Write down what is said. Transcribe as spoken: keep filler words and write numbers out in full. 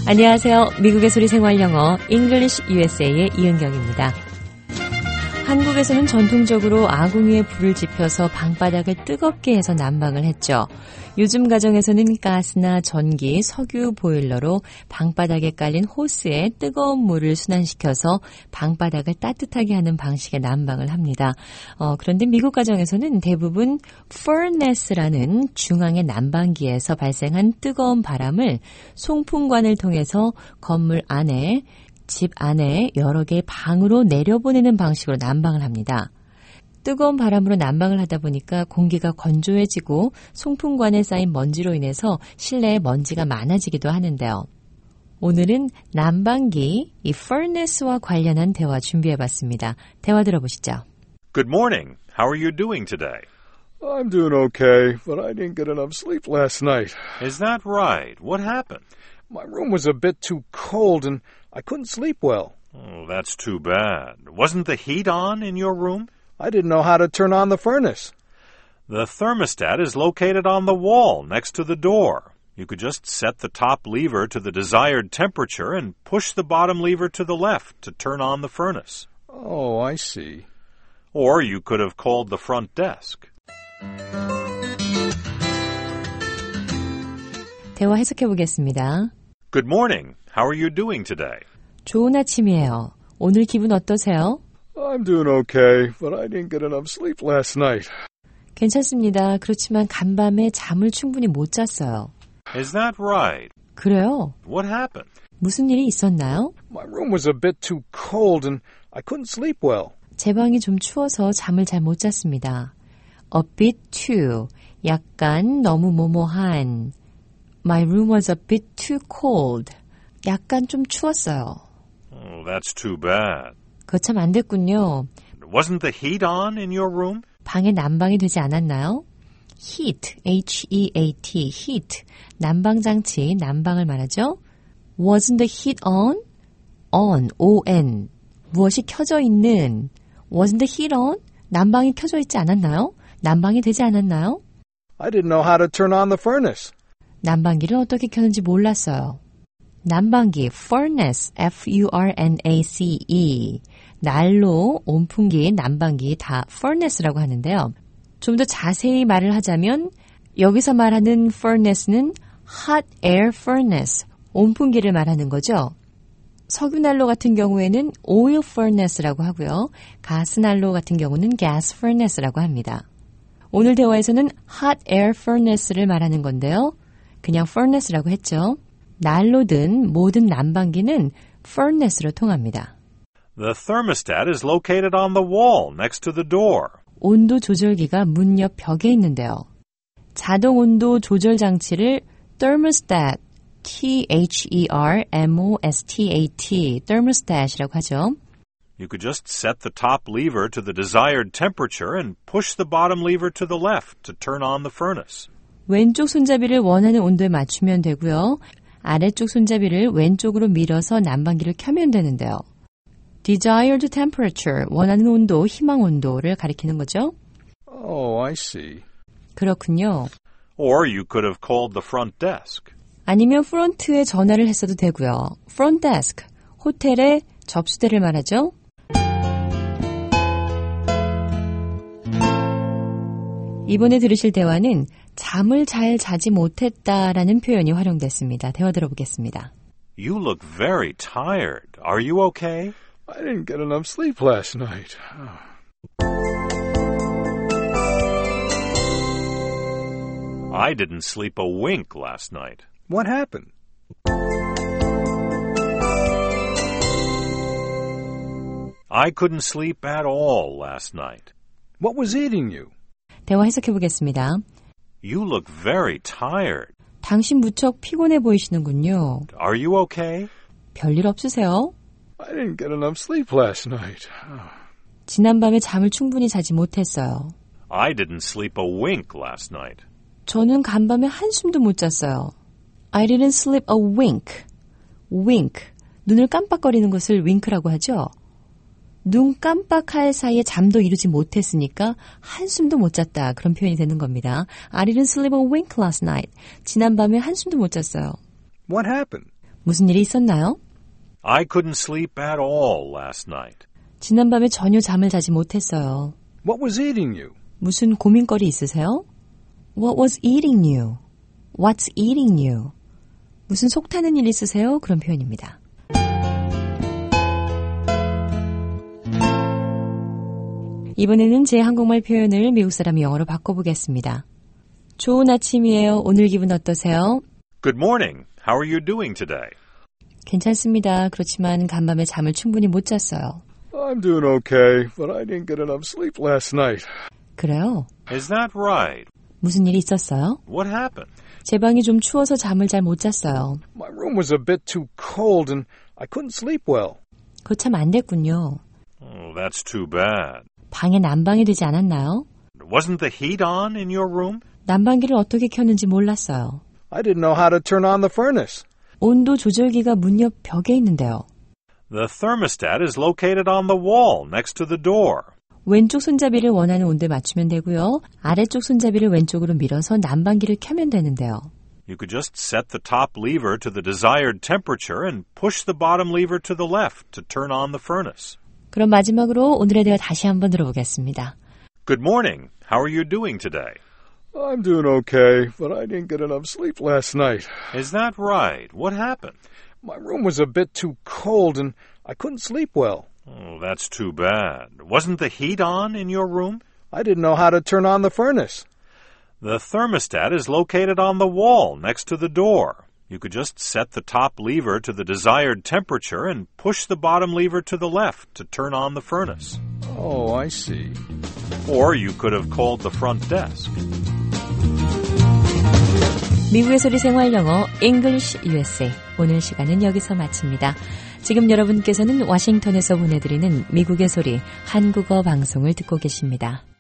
안녕하세요. 미국의 소리 생활 영어 English 유에스에이의 이은경입니다. 한국에서는 전통적으로 아궁 위에 불을 지펴서 방바닥을 뜨겁게 해서 난방을 했죠. 요즘 가정에서는 가스나 전기, 석유 보일러로 방바닥에 깔린 호스에 뜨거운 물을 순환시켜서 방바닥을 따뜻하게 하는 방식의 난방을 합니다. 어, 그런데 미국 가정에서는 대부분 furnace라는 중앙의 난방기에서 발생한 뜨거운 바람을 송풍관을 통해서 건물 안에 집 안에 여러 개의 방으로 내려보내는 방식으로 난방을 합니다. 뜨거운 바람으로 난방을 하다 보니까 공기가 건조해지고 송풍관에 쌓인 먼지로 인해서 실내에 먼지가 많아지기도 하는데요. 오늘은 난방기, 이 furnace와 관련한 대화 준비해봤습니다. 대화 들어보시죠. Good morning. How are you doing today? I'm doing okay, but I didn't get enough sleep last night. Is that right? What happened? My room was a bit too cold and I couldn't sleep well. Oh, that's too bad. Wasn't the heat on in your room? I didn't know how to turn on the furnace. The thermostat is located on the wall next to the door. You could just set the top lever to the desired temperature and push the bottom lever to the left to turn on the furnace. Oh, I see. Or you could have called the front desk. 대화 해석해 보겠습니다. Good morning. How are you doing today? 좋은 아침이에요. 오늘 기분 어떠세요? I'm doing okay, but I didn't get enough sleep last night. 괜찮습니다. 그렇지만 간밤에 잠을 충분히 못 잤어요. Is that right? 그래요? What happened? 무슨 일이 있었나요? My room was a bit too cold and I couldn't sleep well. 제 방이 좀 추워서 잠을 잘 못 잤습니다. A bit too, 약간 너무 뭐뭐한. My room was a bit too cold. 약간 좀 추웠어요. Oh, that's too bad. 그거 참 안 됐군요. Wasn't the heat on in your room? 방에 난방이 되지 않았나요? heat, H-E-A-T, heat, 난방장치, 난방을 말하죠. Wasn't the heat on? on, O-N, 무엇이 켜져 있는. Wasn't the heat on? 난방이 켜져 있지 않았나요? 난방이 되지 않았나요? I didn't know how to turn on the furnace. 난방기를 어떻게 켜는지 몰랐어요. 난방기, furnace, F-U-R-N-A-C-E. 난로, 온풍기, 난방기 다 furnace라고 하는데요. 좀 더 자세히 말을 하자면 여기서 말하는 furnace는 hot air furnace, 온풍기를 말하는 거죠. 석유난로 같은 경우에는 oil furnace라고 하고요. 가스난로 같은 경우는 gas furnace라고 합니다. 오늘 대화에서는 hot air furnace를 말하는 건데요. 그냥 furnace라고 했죠. 난로든 모든 난방기는 furnace로 통합니다. The thermostat is located on the wall next to the door. 온도 조절기가 문 옆 벽에 있는데요. 자동 온도 조절 장치를 thermostat, T-H-E-R-M-O-S-T-A-T, thermostat이라고 하죠. You could just set the top lever to the desired temperature and push the bottom lever to the left to turn on the furnace. 왼쪽 손잡이를 원하는 온도에 맞추면 되고요. 아래쪽 손잡이를 왼쪽으로 밀어서 난방기를 켜면 되는데요. desired temperature, 원하는 온도, 희망 온도를 가리키는 거죠. Oh, I see. 그렇군요. Or you could have called the front desk. 아니면 프론트에 전화를 했어도 되고요. front desk, 호텔의 접수대를 말하죠. 이번에 들으실 대화는 잠을 잘 자지 못했다라는 표현이 활용됐습니다. 대화 들어보겠습니다. You look very tired. Are you okay? I didn't get enough sleep last night. I didn't sleep a wink last night. What happened? I couldn't sleep at all last night. What was eating you? 대화 해석해 보겠습니다. You look very tired. 당신 무척 피곤해 보이시는군요. Are you okay? 별일 없으세요? I didn't get enough sleep last night. 지난밤에 잠을 충분히 자지 못했어요. I didn't sleep a wink last night. 저는 간밤에 한숨도 못 잤어요. I didn't sleep a wink. wink. 눈을 깜빡거리는 것을 wink라고 하죠. 눈 깜빡할 사이에 잠도 이루지 못했으니까 한숨도 못 잤다. 그런 표현이 되는 겁니다. I didn't sleep a wink last night. 지난밤에 한숨도 못 잤어요. What happened? 무슨 일이 있었나요? I couldn't sleep at all last night. 지난밤에 전혀 잠을 자지 못했어요. What was eating you? 무슨 고민거리 있으세요? What was eating you? What's eating you? 무슨 속 타는 일 있으세요? 그런 표현입니다. 이번에는 제 한국말 표현을 미국 사람 영어로 바꿔보겠습니다. 좋은 아침이에요. 오늘 기분 어떠세요? Good morning. How are you doing today? 괜찮습니다. 그렇지만 간밤에 잠을 충분히 못 잤어요. I'm doing okay, but I didn't get enough sleep last night. 그래요? Is that right? 무슨 일이 있었어요? What happened? 제 방이 좀 추워서 잠을 잘 못 잤어요. My room was a bit too cold and I couldn't sleep well. 그거 참 안 됐군요. Oh, that's too bad. 방에 난방이 되지 않았나요? Wasn't the heat on in your room? 난방기를 어떻게 켰는지 몰랐어요. I didn't know how to turn on the furnace. 온도 조절기가 문 옆 벽에 있는데요. The thermostat is located on the wall next to the door. 왼쪽 손잡이를 원하는 온도에 맞추면 되고요. 아래쪽 손잡이를 왼쪽으로 밀어서 난방기를 켜면 되는데요. You could just set the top lever to the desired temperature and push the bottom lever to the left to turn on the furnace. 그럼 마지막으로 오늘의 대화 다시 한번 들어보겠습니다. Good morning. How are you doing today? I'm doing okay, but I didn't get enough sleep last night. Is that right? What happened? My room was a bit too cold and I couldn't sleep well. Oh, that's too bad. Wasn't the heat on in your room? I didn't know how to turn on the furnace. The thermostat is located on the wall next to the door. You could just set the top lever to the desired temperature and push the bottom lever to the left to turn on the furnace. Oh, I see. Or you could have called the front desk. 미국의 소리 생활 영어 English 유에스에이 오늘 시간은 여기서 마칩니다. 지금 여러분께서는 워싱턴에서 보내드리는 미국의 소리 한국어 방송을 듣고 계십니다.